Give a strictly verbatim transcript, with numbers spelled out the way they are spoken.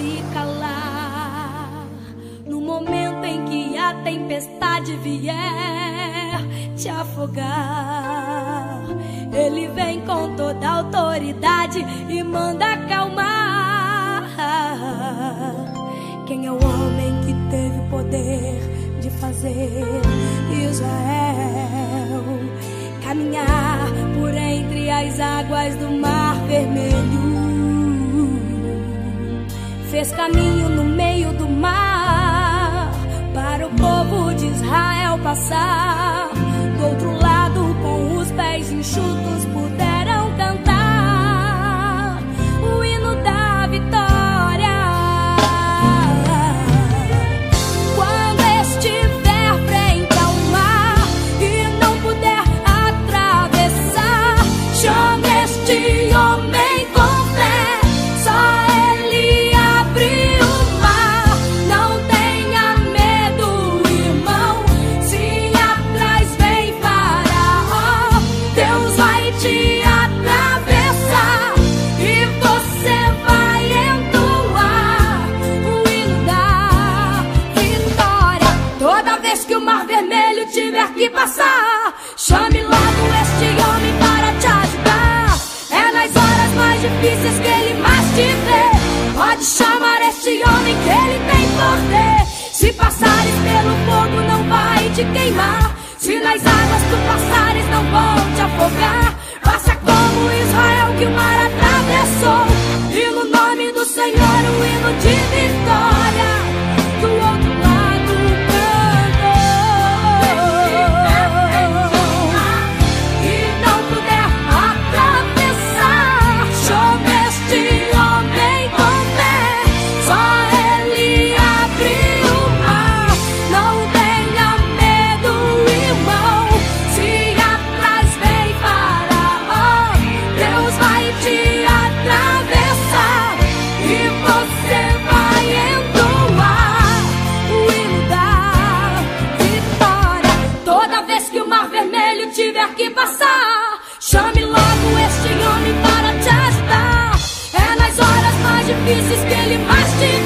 se calar. No momento em que a tempestade vier te afogar, Ele vem com toda a autoridade e manda acalmar. Quem é o homem que teve o poder de fazer Israel caminhar por entre as águas do Mar Vermelho? Fez caminho no meio do mar para o povo de Israel passar. Do outro lado, com os pés enxutos, puderam cantar o hino da vitória. Quando estiver frente ao mar e não puder atravessar, chame este homem com fé. Só ele abre o mar. Não tenha medo, irmão. Se atrás vem Faraó, Deus vai te atravessar e você vai entoar o hino da vitória. Toda vez que o Mar Vermelho tiver que passar, chame logo este homem para te ajudar. É nas horas mais difíceis que ele mais te vê. Pode chamar este homem que ele tem poder. Se passares pelo fogo não vai te queimar. Se nas águas tu passares não vão te afogar. Faça como Israel que o mar atravessou, e no nome do Senhor o hino de vitória do outro lado cantou. E não puder atravessar, chame este homem com fé. Só ele abre o mar. Não tenha medo, irmão. Se atrás vem Faraó, Deus vai te atravessar e você vai entoar o hino da vitória. Toda vez que o Mar Vermelho tiver que passar, chame logo este homem para te ajudar. É nas horas mais difíceis que ele mais te